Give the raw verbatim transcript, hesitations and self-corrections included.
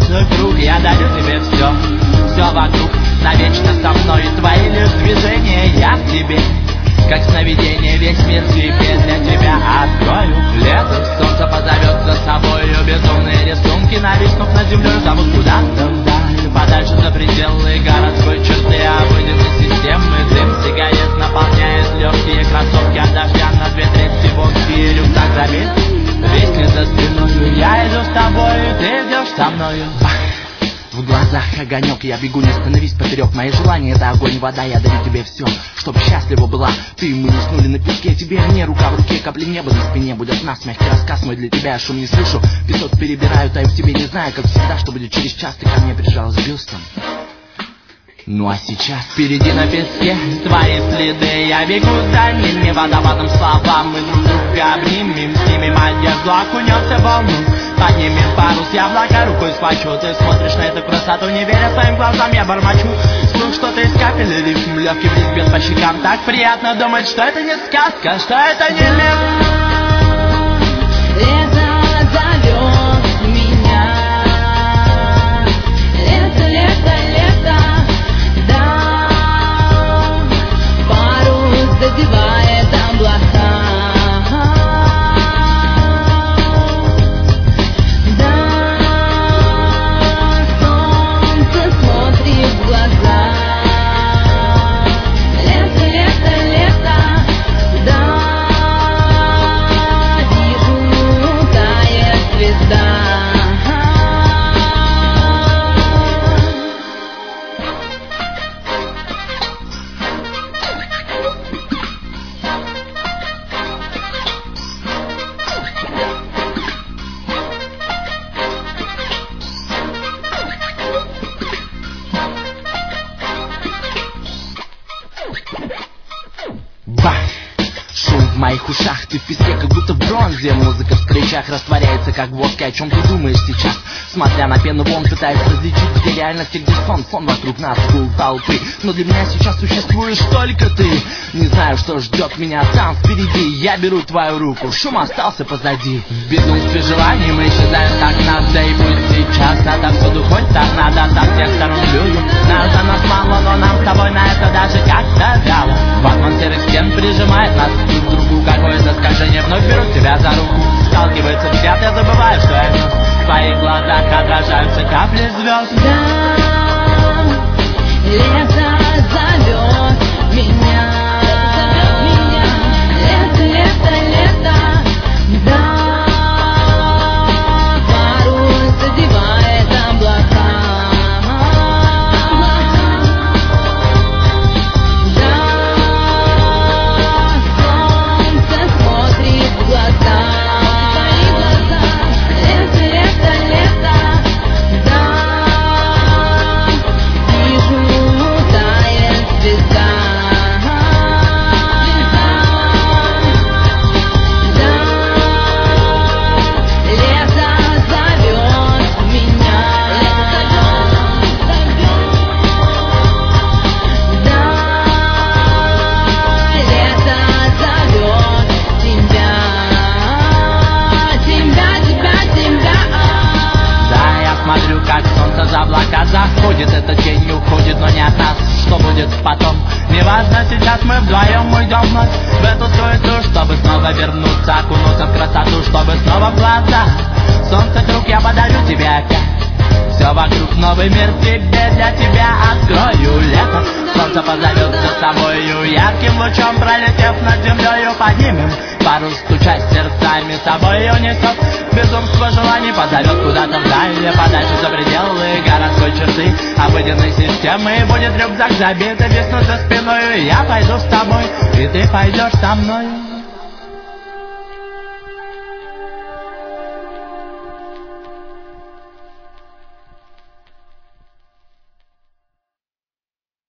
солнце круг, я дарю тебе все, все вокруг, навечно со мной. Твои лишь движения, я в тебе, как сновидение, весь мир тебе для тебя открою. Лето, солнце позовет за собою, безумные рисунки, нависнув над землей, зовут куда-то вдаль, подальше за пределы городской черты, обыденной системы. Дым сигарет наполняет легкие кроссовки от дождя на две трети водки, рюкзак забит, весь не за спиною. Я иду с тобою, ты идешь со мною. В глазах огонек, я бегу, не становись поперек. Мои желания — это огонь и вода, я дарю тебе все, чтоб счастлива была ты. Мы уснули на песке, тебе мне рука в руке, капли неба на спине будет нас. Мягкий рассказ мой для тебя, я шум не слышу, песок перебираю, таю в тебе, не знаю, как всегда, что будет через час. Ты ко мне прижалась бюстом. Ну а сейчас впереди на песке твои следы, я бегу за ними, водопадом словам. Мы друг друга обнимем, снимем одежду, окунемся в волну, поднимем парус, я облака рукой схвачу. Ты смотришь на эту красоту, не веря своим глазам, я бормочу. Слух что-то из капель, рифм, легкий бриз бьет по щекам. Так приятно думать, что это не сказка, что это не мир. Лето зовет меня, лето, лето, лето, да, парус задевает облака, да, солнце смотрит в глаза. Лето, лето, лето, да, вижу, тает звезда. бах! Шум в моих ушах, ты в песке, как будто в бронзе. Музыка в скричах растворяется, как водка. О чем ты думаешь сейчас? Смотря на пену вон, пытаясь различить, где реальность и где сон. Сон вокруг нас, гул толпы, но для меня сейчас существуешь только ты. Не знаю, что ждет меня там впереди. Я беру твою руку, шум остался позади. В безумстве желаний мы исчезаем так надо, и пусть сейчас отовсюду хоть так надо, со всех сторон люди. Нас за нас мало, но нам с тобой на это даже как-то вяло. Батман серых стен прижимает нас друг к другу, какое-то скольжение вновь берут тебя за руку. Сталкивается взгляд, я забываю, что я нес. В твоих глазах отражаются капли звезд. Да, лето зовет меня, лето, лето, лето, да, парус задевает облака, да, солнце смотрит в глаза. Лето, лето, лето, да, вижу, тает звезда. Смотрю, как солнце за облака заходит, эта тень уходит, но не от нас. Что будет потом? Неважно, сейчас мы вдвоем уйдем вновь в эту суету, чтобы снова вернуться, окунуться в красоту, чтобы снова в глаза. Солнце круг, я подарю тебе опять. Все вокруг новый мир тебе, для тебя открою. Лето, солнце позовет за собою, ярким лучом пролетев над землею, поднимем парус, стучась сердцами, собой унесет безумство желаний, позовет куда-то вдаль, подальше за пределы городской черты, обыденной системы. Будет рюкзак забит и виснуть за спиной. Я пойду с тобой, и ты пойдешь со мной.